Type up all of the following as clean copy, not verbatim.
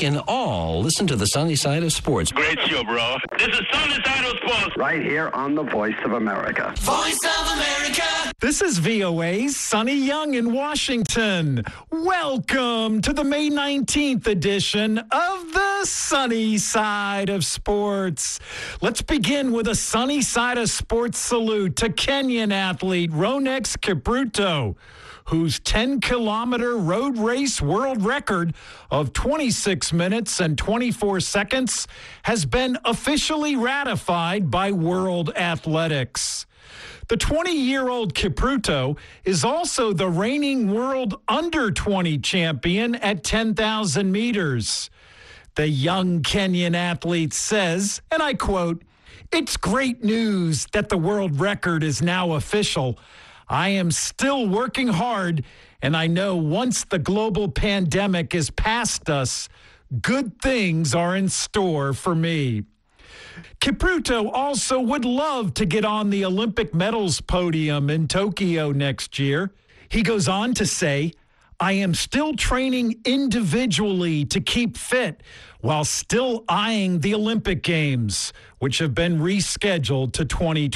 can all listen to the sunny side of sports. Great show, bro. This is Sunny Side of Sports. Right here on the Voice of America. Voice of America. This is VOA's Sonny Young in Washington. Welcome to the May 19th edition of the Sunny Side of Sports. Let's begin with a Sunny Side of Sports salute to Kenyan athlete Ronex Kipruto, whose 10-kilometer road race world record of 26 minutes and 24 seconds has been officially ratified by World Athletics. The 20-year-old Kipruto is also the reigning world under-20 champion at 10,000 meters. The young Kenyan athlete says, and I quote, "It's great news that the world record is now official. I am still working hard, and I know once the global pandemic is past us, good things are in store for me." Kipruto also would love to get on the Olympic medals podium in Tokyo next year. He goes on to say, "I am still training individually to keep fit while still eyeing the Olympic Games, which have been rescheduled to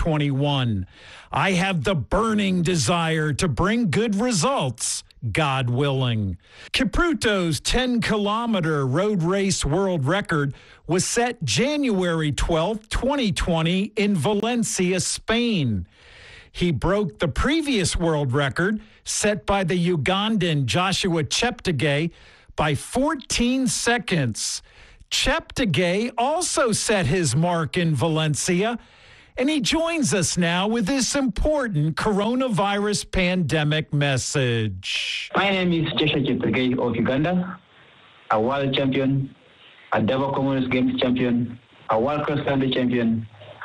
2021. I have the burning desire to bring good results, God willing." Kipruto's 10-kilometer road race world record was set January 12, 2020 in Valencia, Spain. He broke the previous world record set by the Ugandan Joshua Cheptegei by 14 seconds. Cheptegei also set his mark in Valencia, and he joins us now with this important coronavirus pandemic message. My name is Joshua Cheptegei of Uganda, a world champion, a double Commonwealth Games champion, a world cross-country champion,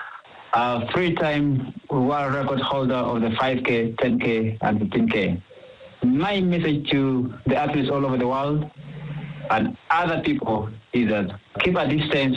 a three-time world record holder of the 5K, 10K, and 15K. My message to the athletes all over the world and other people is that keep a distance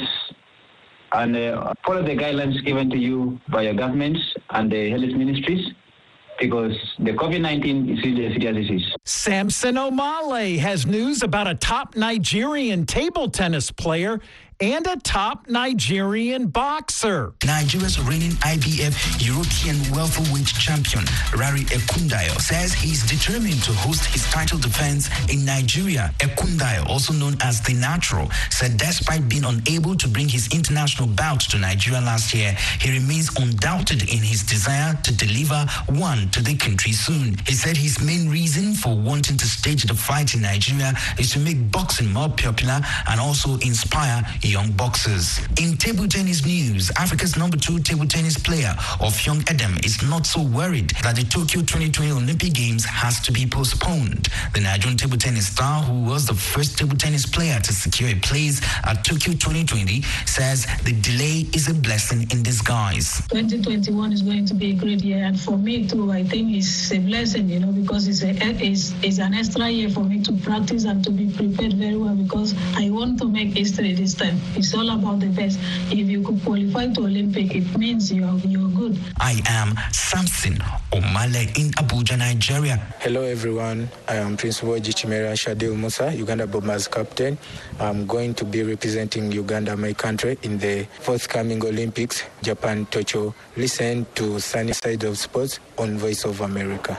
and follow the guidelines given to you by your governments and the health ministries, because the COVID-19 is really a serious disease. Samson Omale has news about a top Nigerian table tennis player and a top Nigerian boxer. Nigeria's reigning IBF European welterweight champion, Rari Ekundayo, says he's determined to host his title defense in Nigeria. Ekundayo, also known as The Natural, said despite being unable to bring his international bout to Nigeria last year, he remains undoubted in his desire to deliver one to the country soon. He said his main reason for wanting to stage the fight in Nigeria is to make boxing more popular and also inspire young boxers. In table tennis news, Africa's number 2 table tennis player Offiong Edem is not so worried that the Tokyo 2020 Olympic Games has to be postponed. The Nigerian table tennis star, who was the first table tennis player to secure a place at Tokyo 2020, says the delay is a blessing in disguise. 2021 is going to be a great year, and for me too, I think it's a blessing, because it's an extra year for me to practice and to be prepared very well, because I want to make history this time. It's all about the best. If you could qualify to Olympic, it means you're good. I am Samson Omale in Abuja, Nigeria. Hello everyone, I am Principal Jichimera Shadil Musa, Uganda Bombers captain. I'm going to be representing Uganda, my country, in the forthcoming Olympics, Japan, Tokyo. Listen to Sunny Side of Sports on Voice of America.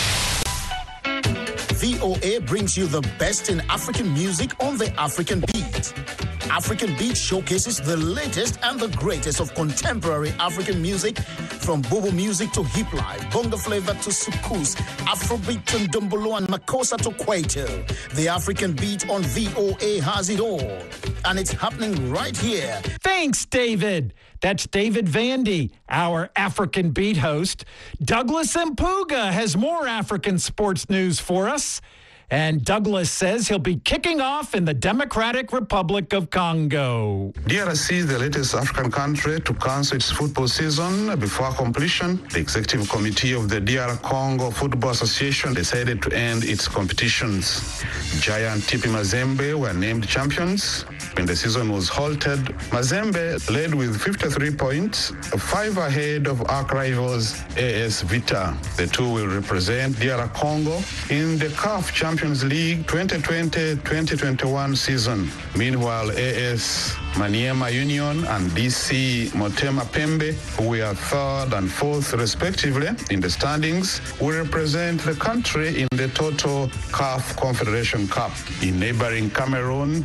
VOA brings you the best in African music on the African Beat. African Beat showcases the latest and the greatest of contemporary African music, from Bobo music to hip life, bongo flavor to soukous, Afrobeat to Ndombolo and Makossa to Kwaito. The African Beat on VOA has it all, and it's happening right here. Thanks, David. That's David Vandy, our African Beat host. Douglas Mpuga has more African sports news for us. And Douglas says he'll be kicking off in the Democratic Republic of Congo. DRC is the latest African country to cancel its football season before completion. The executive committee of the DR Congo Football Association decided to end its competitions. Giant TP Mazembe were named champions. When the season was halted, Mazembe led with 53 points, 5 ahead of arch rivals AS Vita. The two will represent DR Congo in the CAF Champions Champions League 2020-2021 season. Meanwhile, AS Maniema Union and DC Motema Pembe, who were third and fourth respectively in the standings, will represent the country in the Total CAF Confederation Cup. In neighboring Cameroon,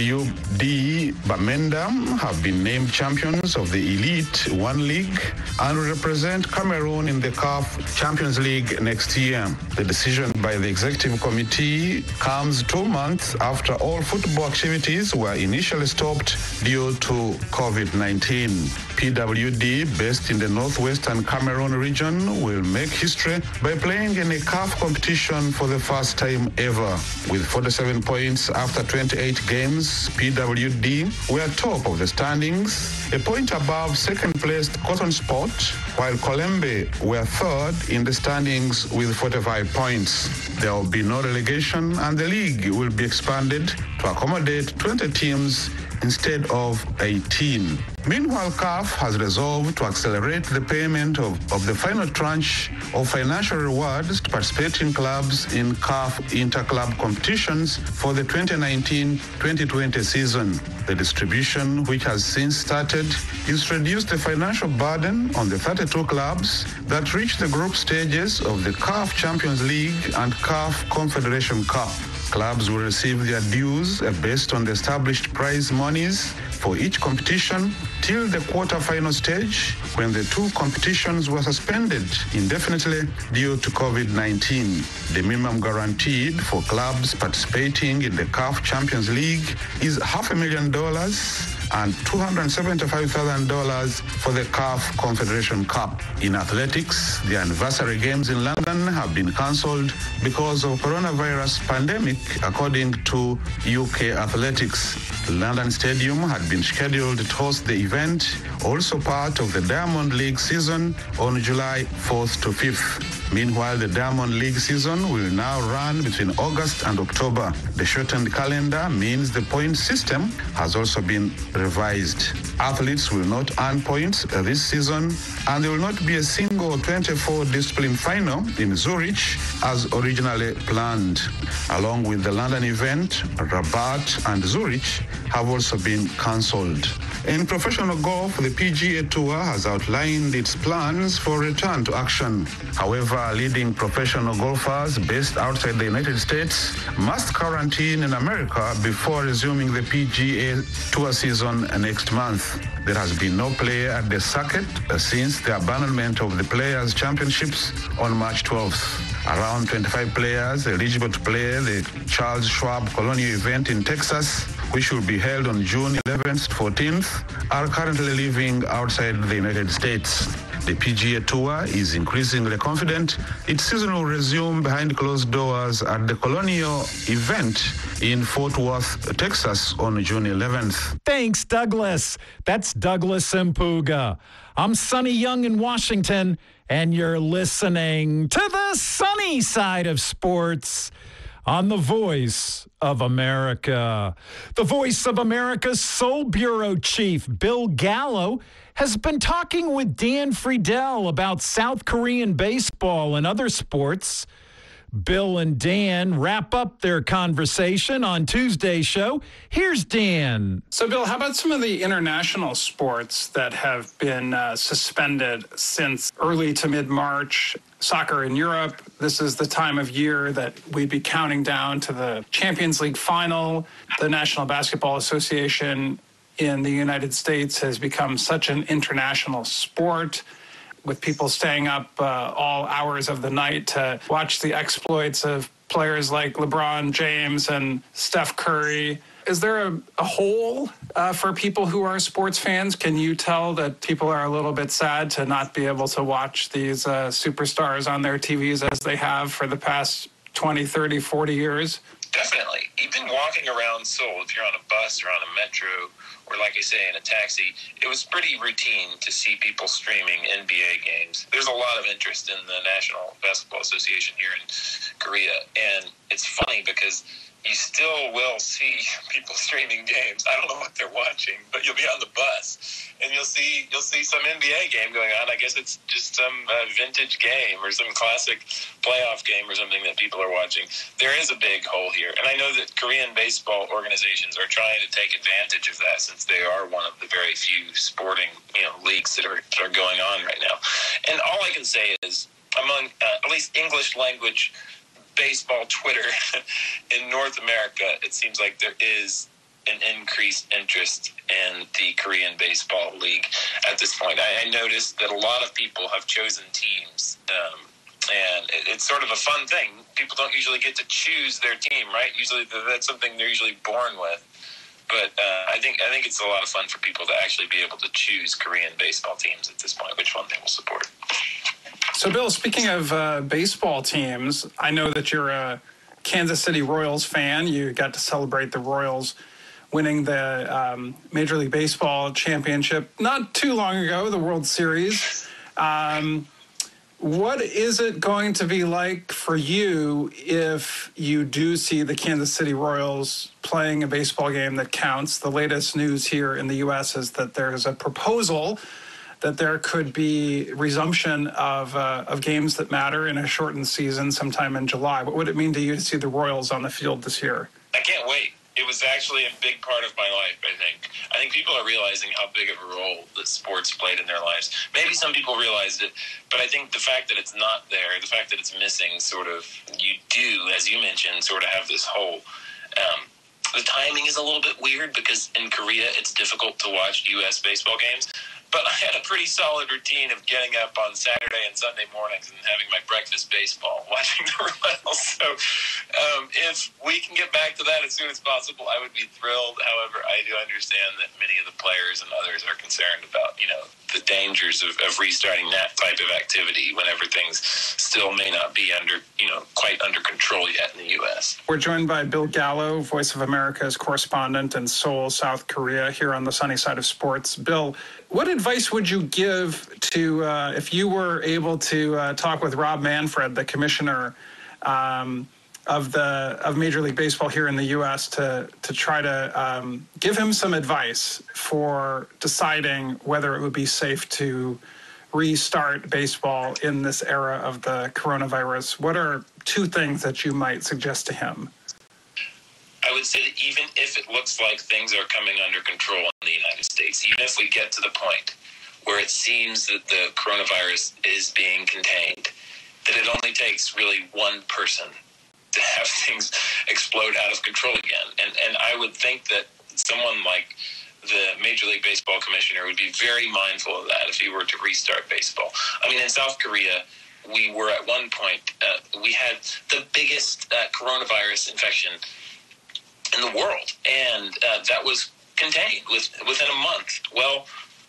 PWD Bamenda have been named champions of the Elite One League and will represent Cameroon in the CAF Champions League next year. The decision by the executive committee comes 2 months after all football activities were initially stopped due to COVID-19. PWD, based in the northwestern Cameroon region, will make history by playing in a CAF competition for the first time ever. With 47 points after 28 games, PWD were top of the standings, a point above second-placed Cotton Sport, while Kolembe were third in the standings with 45 points. There will be no relegation, and the league will be expanded to accommodate 20 teams instead of 18. Meanwhile, CAF has resolved to accelerate the payment of the final tranche of financial rewards to participating clubs in CAF inter-club competitions for the 2019-2020 season. The distribution, which has since started, is to reduce the financial burden on the 32 clubs that reach the group stages of the CAF Champions League and CAF Confederation Cup. Clubs will receive their dues based on the established prize monies for each competition till the quarter-final stage, when the two competitions were suspended indefinitely due to COVID-19. The minimum guaranteed for clubs participating in the CAF Champions League is $500,000 and $275,000 for the CAF Confederation Cup. In athletics, the anniversary games in London have been cancelled because of coronavirus pandemic, according to UK Athletics. London Stadium had been scheduled to host the event, also part of the Diamond League season, on July 4th to 5th. Meanwhile, the Diamond League season will now run between August and October. The shortened calendar means the point system has also been revised. Athletes will not earn points this season, and there will not be a single 24-discipline final in Zurich as originally planned. Along with the London event, Rabat and Zurich have also been cancelled. In professional golf, the PGA Tour has outlined its plans for return to action. However, leading professional golfers based outside the United States must quarantine in America before resuming the PGA Tour season next month. There has been no play at the circuit since the abandonment of the Players' Championships on March 12th. Around 25 players eligible to play the Charles Schwab Colonial event in Texas, which will be held on June 11th to 14th, are currently living outside the United States. The PGA Tour is increasingly confident its season will resume behind closed doors at the Colonial event in Fort Worth, Texas on June 11th. Thanks, Douglas. That's Douglas Mpuga. I'm Sonny Young in Washington, and you're listening to the sunny side of sports on the Voice of America. The Voice of America's Seoul Bureau Chief, Bill Gallo, has been talking with Dan Friedel about South Korean baseball and other sports. Bill and Dan wrap up their conversation on Tuesday's show. Here's Dan. So, Bill, how about some of the international sports that have been suspended since early to mid-March? Soccer in Europe, this is the time of year that we'd be counting down to the Champions League final. The National Basketball Association in the United States has become such an international sport, with people staying up all hours of the night to watch the exploits of players like LeBron James and Steph Curry. Is there a hole for people who are sports fans? Can you tell that people are a little bit sad to not be able to watch these superstars on their TVs as they have for the past 20, 30, 40 years? Definitely. Even walking around Seoul, if you're on a bus or on a metro, or like I say, in a taxi, it was pretty routine to see people streaming NBA games. There's a lot of interest in the National Basketball Association here in Korea. And it's funny because, you still will see people streaming games. I don't know what they're watching, but you'll be on the bus and you'll see some NBA game going on. I guess it's just some vintage game or some classic playoff game or something that people are watching. There is a big hole here, and I know that Korean baseball organizations are trying to take advantage of that since they are one of the very few sporting leagues that are going on right now. And all I can say is, among at least English language baseball Twitter in North America, it seems like there is an increased interest in the Korean Baseball League at this point. I noticed that a lot of people have chosen teams, and it's sort of a fun thing. People don't usually get to choose their team, right? Usually that's something they're usually born with. But I think it's a lot of fun for people to actually be able to choose Korean baseball teams at this point, which one they will support. So, Bill, speaking of baseball teams, I know that you're a Kansas City Royals fan. You got to celebrate the Royals winning the Major League Baseball championship not too long ago, the World Series. What is it going to be like for you if you do see the Kansas City Royals playing a baseball game that counts? The latest news here in the U.S. is that there's a proposal that there could be resumption of games that matter in a shortened season sometime in July. What would it mean to you to see the Royals on the field this year? I can't wait. It was actually a big part of my life, I think. I think people are realizing how big of a role that sports played in their lives. Maybe some people realized it, but I think the fact that it's not there, the fact that it's missing, sort of, you do, as you mentioned, sort of have this hole. The timing is a little bit weird because in Korea it's difficult to watch U.S. baseball games. But I had a pretty solid routine of getting up on Saturday and Sunday mornings and having my breakfast baseball, watching the Royals. So if we can get back to that as soon as possible, I would be thrilled. However, I do understand that many of the players and others are concerned about, the dangers of restarting that type of activity whenever things still may not be quite under control yet in the U.S. We're joined by Bill Gallo, Voice of America's correspondent in Seoul, South Korea, here on the Sunny Side of Sports. Bill, what advice would you give to, if you were able to talk with Rob Manfred, the commissioner of Major League Baseball here in the U.S., to try to give him some advice for deciding whether it would be safe to restart baseball in this era of the coronavirus? What are two things that you might suggest to him? I would say that even if it looks like things are coming under control in the United States, even if we get to the point where it seems that the coronavirus is being contained, that it only takes really one person to have things explode out of control again. And I would think that someone like the Major League Baseball commissioner would be very mindful of that if he were to restart baseball. I mean, in South Korea, we were at one point, we had the biggest coronavirus infection in the world, and that was contained within a month. Well,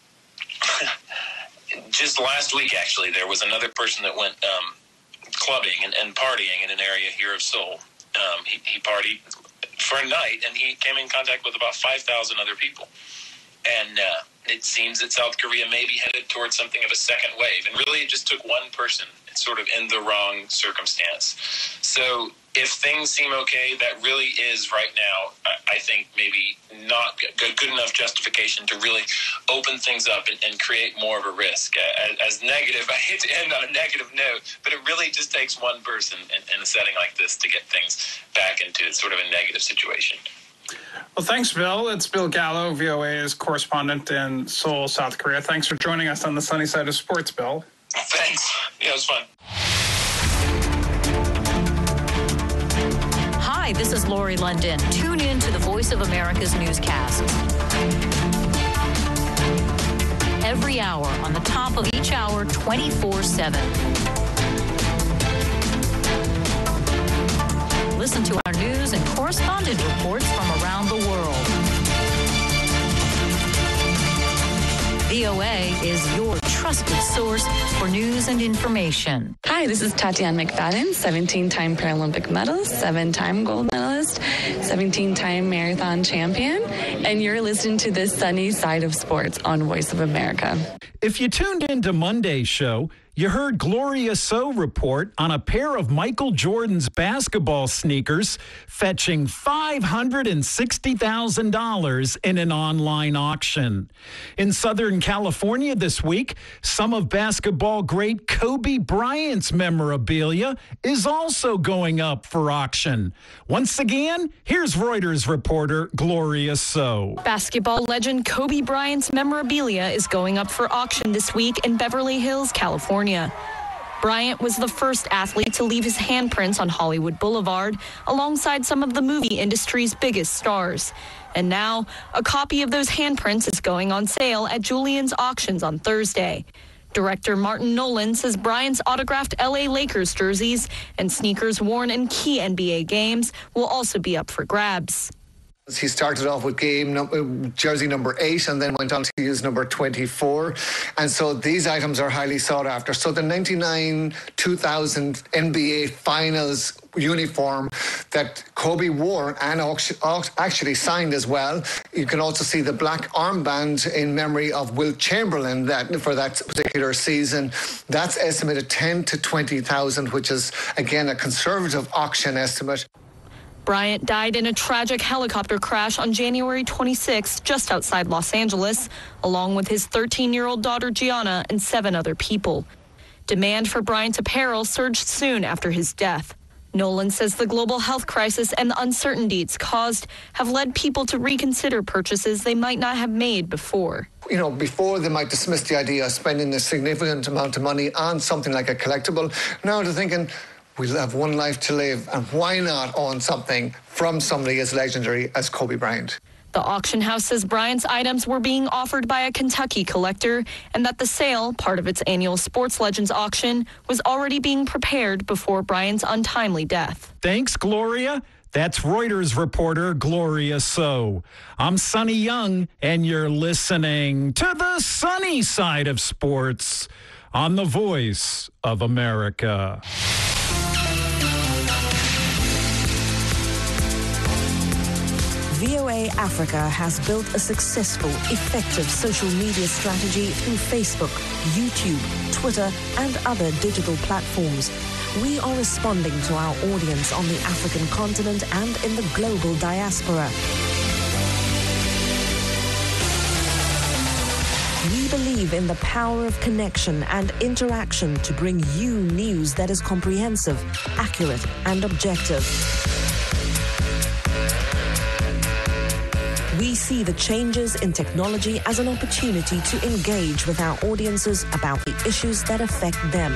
just last week, actually, there was another person that went clubbing and partying in an area here of Seoul. He partied for a night, and he came in contact with about 5,000 other people. And it seems that South Korea may be headed towards something of a second wave. And really, it just took one person sort of in the wrong circumstance. So if things seem okay, that really is right now, I think, maybe not good enough justification to really open things up and create more of a risk. As negative, I hate to end on a negative note, but it really just takes one person in a setting like this to get things back into sort of a negative situation. Well, thanks, Bill. It's Bill Gallo, VOA's correspondent in Seoul, South Korea. Thanks for joining us on the Sunny Side of Sports, Bill. Thanks. Yeah, it was fun. Hi, this is Lori London. Tune in to the Voice of America's newscast. Every hour, on the top of each hour, 24/7. Listen to our news and correspondent reports from around the world. VOA is your trusted source for news and information. Hi, this is Tatiana McFadden, 17-time Paralympic medalist, 7-time gold medalist, 17-time marathon champion, and you're listening to the Sunny Side of Sports on Voice of America. If you tuned into Monday's show, You heard Gloria So report on a pair of Michael Jordan's basketball sneakers fetching $560,000 in an online auction. In Southern California this week, some of basketball great Kobe Bryant's memorabilia is also going up for auction. Once again, here's Reuters reporter Gloria So. Basketball legend Kobe Bryant's memorabilia is going up for auction this week in Beverly Hills, California. Bryant was the first athlete to leave his handprints on Hollywood Boulevard alongside some of the movie industry's biggest stars. And now, a copy of those handprints is going on sale at Julien's Auctions on Thursday. Director Martin Nolan says Bryant's autographed LA Lakers jerseys and sneakers worn in key NBA games will also be up for grabs. He started off with jersey number 8 and then went on to use number 24. And so these items are highly sought after. So the 99-2000 NBA Finals uniform that Kobe wore and actually signed as well. You can also see the black armband in memory of Wilt Chamberlain for that particular season. That's estimated 10 to 20,000, which is, again, a conservative auction estimate. Bryant died in a tragic helicopter crash on January 26, just outside Los Angeles, along with his 13-year-old daughter Gianna and 7 other people. Demand for Bryant's apparel surged soon after his death. Nolan says the global health crisis and the uncertainty it's caused have led people to reconsider purchases they might not have made before. You know, before they might dismiss the idea of spending a significant amount of money on something like a collectible. Now they're thinking, we'll have one life to live, and why not own something from somebody as legendary as Kobe Bryant? The auction house says Bryant's items were being offered by a Kentucky collector and that the sale, part of its annual Sports Legends auction, was already being prepared before Bryant's untimely death. Thanks, Gloria. That's Reuters reporter Gloria So. I'm Sonny Young, and you're listening to the sunny side of sports on the Voice of America. VOA Africa has built a successful, effective social media strategy through Facebook, YouTube, Twitter, and other digital platforms. We are responding to our audience on the African continent and in the global diaspora. We believe in the power of connection and interaction to bring you news that is comprehensive, accurate, and objective. We see the changes in technology as an opportunity to engage with our audiences about the issues that affect them.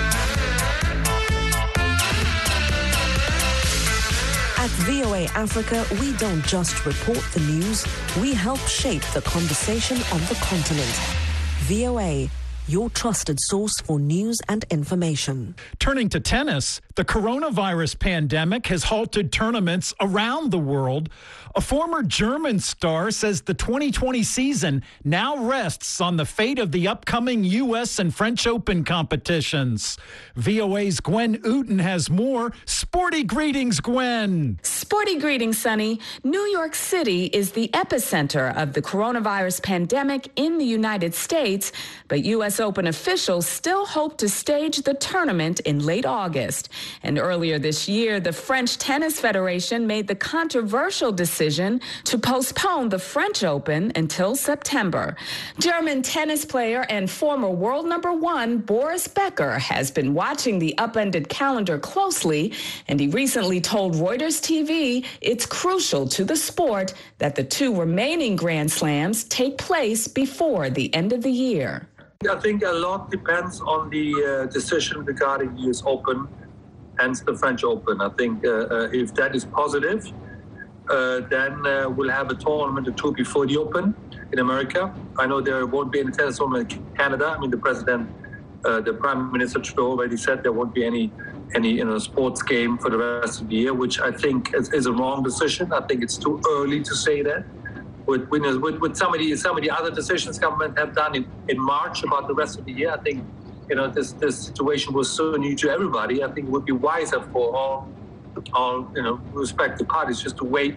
At VOA Africa, we don't just report the news, we help shape the conversation on the continent. VOA, your trusted source for news and information. Turning to tennis, the coronavirus pandemic has halted tournaments around the world. A former German star says the 2020 season now rests on the fate of the upcoming U.S. and French Open competitions. VOA's Gwen Uten has more. Sporty greetings, Gwen. Sporty greetings, Sonny. New York City is the epicenter of the coronavirus pandemic in the United States, but U.S. Open officials still hope to stage the tournament in late August. And earlier this year, the French Tennis Federation made the controversial decision to postpone the French Open until September. German tennis player and former world #1 Boris Becker has been watching the upended calendar closely, and he recently told Reuters TV it's crucial to the sport that the 2 remaining Grand Slams take place before the end of the year. I think a lot depends on the decision regarding the US Open and the French Open. I think if that is positive, then we'll have a tournament or 2 before the Open in America. I know there won't be any tennis tournament in Canada. I mean, the Prime Minister Trudeau already said there won't be any sports game for the rest of the year, which I think is a wrong decision. I think it's too early to say that. With some of the other decisions government have done in March about the rest of the year, I think this situation was so new to everybody. I think it would be wiser for all respective parties just to wait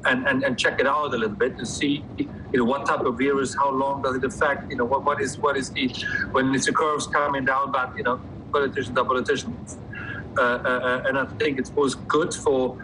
and check it out a little bit to see, what type of virus, how long does it affect, what is the, when it's the curves coming down, but, politicians are politicians. And I think it was good for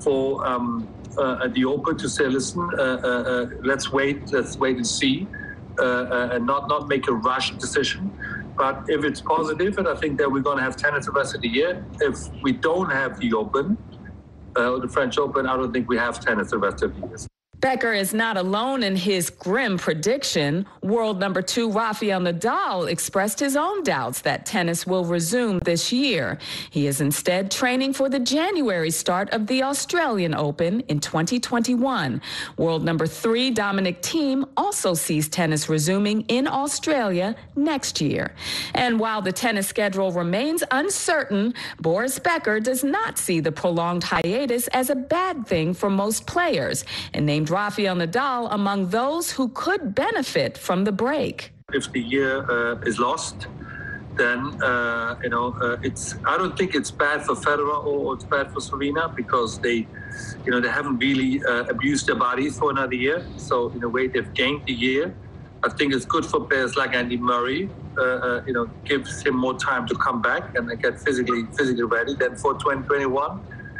the Open to say, listen, let's wait and see, and not make a rush decision. But if it's positive, and I think that we're going to have tennis the rest of the year. If we don't have the Open, the French Open, I don't think we have tennis the rest of the year. Becker is not alone in his grim prediction. World number 2 Rafael Nadal expressed his own doubts that tennis will resume this year. He is instead training for the January start of the Australian Open in 2021. World number 3 Dominic Thiem also sees tennis resuming in Australia next year. And while the tennis schedule remains uncertain, Boris Becker does not see the prolonged hiatus as a bad thing for most players, and named Rafael Nadal among those who could benefit from the break. If the year is lost, then I don't think it's bad for Federer or it's bad for Serena, because they haven't really abused their bodies for another year. So in a way, they've gained the year. I think it's good for players like Andy Murray. Gives him more time to come back and get physically ready. Then for 2021.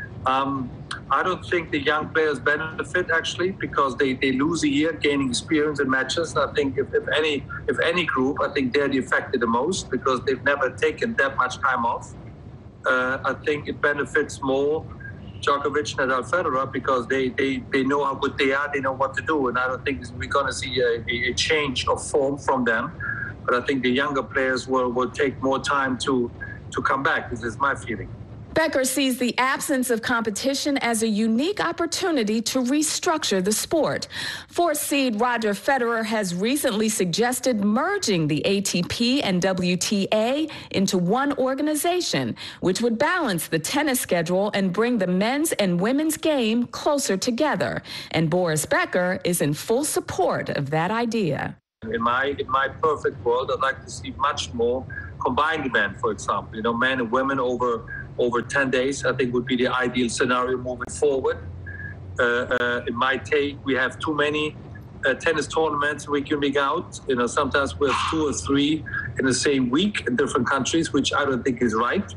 I don't think the young players benefit, actually, because they lose a year gaining experience in matches. I think if any group, I think they're affected the most, because they've never taken that much time off. I think it benefits more Djokovic, Nadal, Federer, because they know how good they are, they know what to do, and I don't think we're going to see a change of form from them. But I think the younger players will take more time to come back. This is my feeling. Becker sees the absence of competition as a unique opportunity to restructure the sport. Fourth seed Roger Federer has recently suggested merging the ATP and WTA into one organization, which would balance the tennis schedule and bring the men's and women's game closer together. And Boris Becker is in full support of that idea. In my perfect world, I'd like to see much more combined event, for example. Men and women over 10 days, I think would be the ideal scenario moving forward. In my take, we have too many tennis tournaments week in, week out. Sometimes we have 2 or 3 in the same week in different countries, which I don't think is right.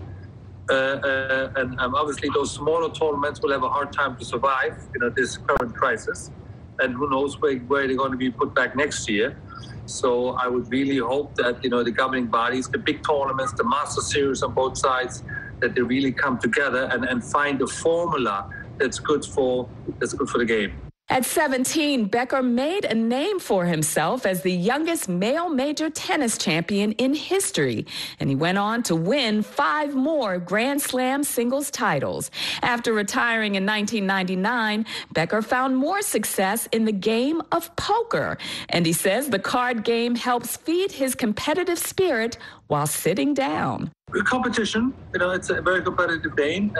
And obviously those smaller tournaments will have a hard time to survive, this current crisis. And who knows where they're going to be put back next year. So I would really hope that, the governing bodies, the big tournaments, the Master Series on both sides, that they really come together and find a formula that's good for the game. At 17, Becker made a name for himself as the youngest male major tennis champion in history, and he went on to win 5 more Grand Slam singles titles. After retiring in 1999, Becker found more success in the game of poker, and he says the card game helps feed his competitive spirit while sitting down. Competition, it's a very competitive game.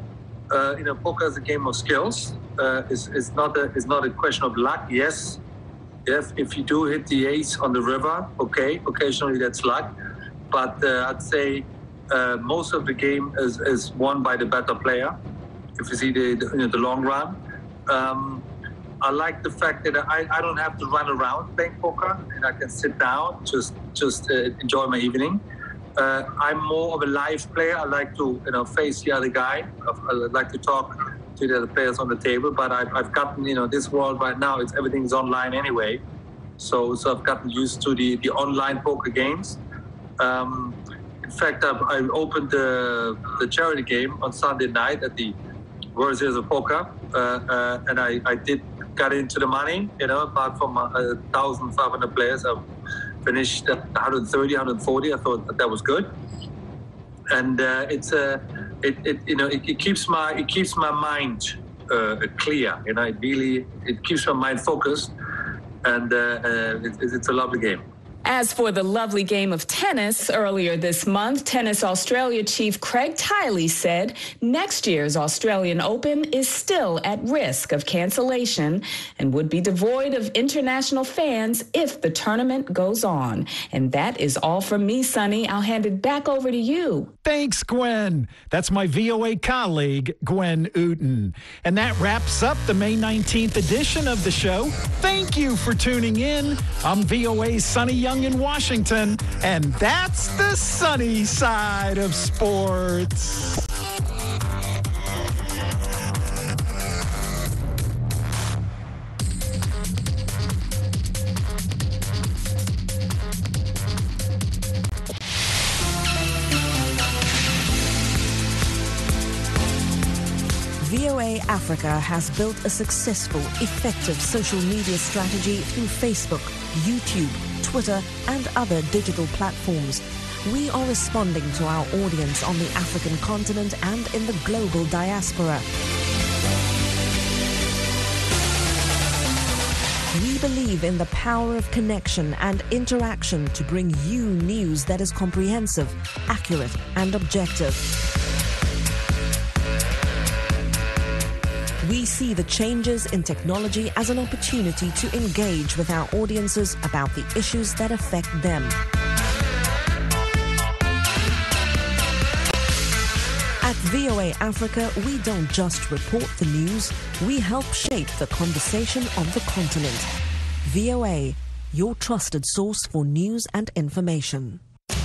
Poker is a game of skills. It's not a question of luck. Yes, if you do hit the ace on the river, okay, occasionally that's luck. But I'd say most of the game is won by the better player. If you see the long run, I like the fact that I don't have to run around playing poker, and I can sit down, just enjoy my evening. I'm more of a live player. I like to face the other guy. I like to talk to the other players on the table. But I've gotten this world right now. Everything's online anyway. So I've gotten used to the online poker games. In fact, I opened the charity game on Sunday night at the World Series of Poker, and I got into the money. Apart from 1,500 players, I finished at 130, 140. I thought that was good, and it keeps my mind clear. It keeps my mind focused, and it's a lovely game. As for the lovely game of tennis, earlier this month, Tennis Australia chief Craig Tiley said next year's Australian Open is still at risk of cancellation and would be devoid of international fans if the tournament goes on. And that is all from me, Sonny. I'll hand it back over to you. Thanks, Gwen. That's my VOA colleague, Gwen Uten. And that wraps up the May 19th edition of the show. Thank you for tuning in. I'm VOA's Sonny Young in Washington, and that's the sunny side of sports. VOA Africa has built a successful, effective social media strategy through Facebook, YouTube, Twitter, and other digital platforms. We are responding to our audience on the African continent and in the global diaspora. We believe in the power of connection and interaction to bring you news that is comprehensive, accurate, and objective. We see the changes in technology as an opportunity to engage with our audiences about the issues that affect them. At VOA Africa, we don't just report the news, we help shape the conversation on the continent. VOA, your trusted source for news and information.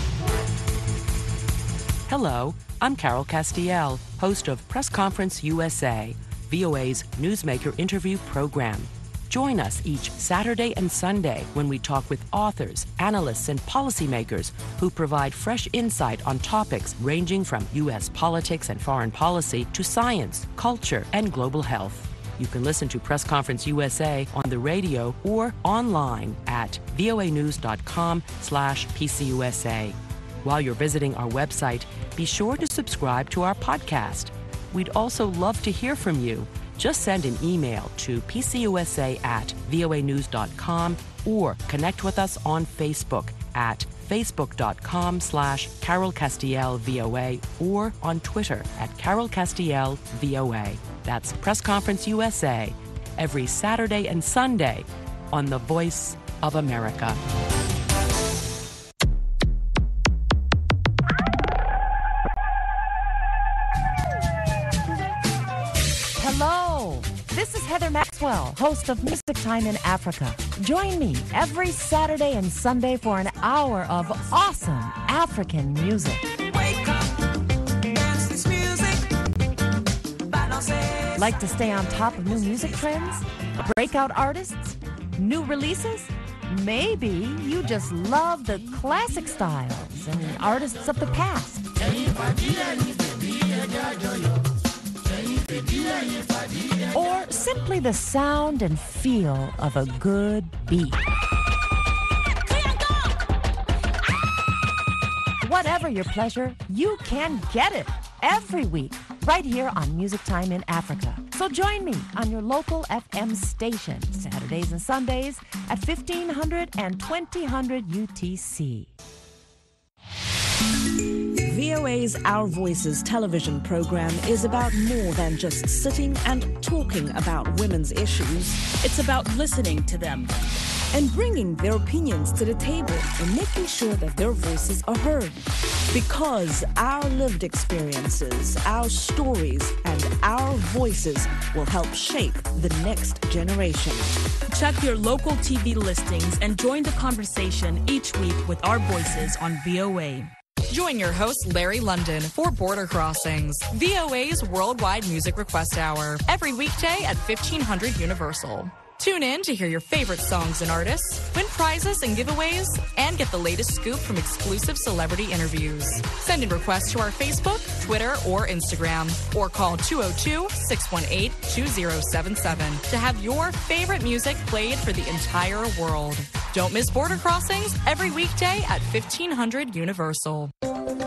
Hello, I'm Carol Castiel, host of Press Conference USA, VOA's newsmaker interview program. Join us each Saturday and Sunday when we talk with authors, analysts, and policymakers who provide fresh insight on topics ranging from U.S. politics and foreign policy to science, culture, and global health. You can listen to Press Conference USA on the radio or online at voanews.com/PCUSA. While you're visiting our website, be sure to subscribe to our podcast. We'd also love to hear from you. Just send an email to pcusa@voanews.com or connect with us on Facebook at facebook.com/Carol Castiel VOA or on Twitter at Carol Castiel VOA. That's Press Conference USA every Saturday and Sunday on the Voice of America. Hello, this is Heather Maxwell, host of Music Time in Africa. Join me every Saturday and Sunday for an hour of awesome African music. Wake up, dance this music, like to stay on top of new music trends? Breakout artists? New releases? Maybe you just love the classic styles and artists of the past. Or simply the sound and feel of a good beat. Whatever your pleasure, you can get it every week right here on Music Time in Africa. So join me on your local FM station Saturdays and Sundays at 1500 and 2000 UTC. VOA's Our Voices television program is about more than just sitting and talking about women's issues. It's about listening to them and bringing their opinions to the table and making sure that their voices are heard. Because our lived experiences, our stories, and our voices will help shape the next generation. Check your local TV listings and join the conversation each week with our voices on VOA. Join your host, Larry London, for Border Crossings, VOA's Worldwide Music Request Hour, every weekday at 1500 Universal. Tune in to hear your favorite songs and artists, win prizes and giveaways, and get the latest scoop from exclusive celebrity interviews. Send in requests to our Facebook, Twitter, or Instagram, or call 202-618-2077 to have your favorite music played for the entire world. Don't miss Border Crossings every weekday at 1500 Universal.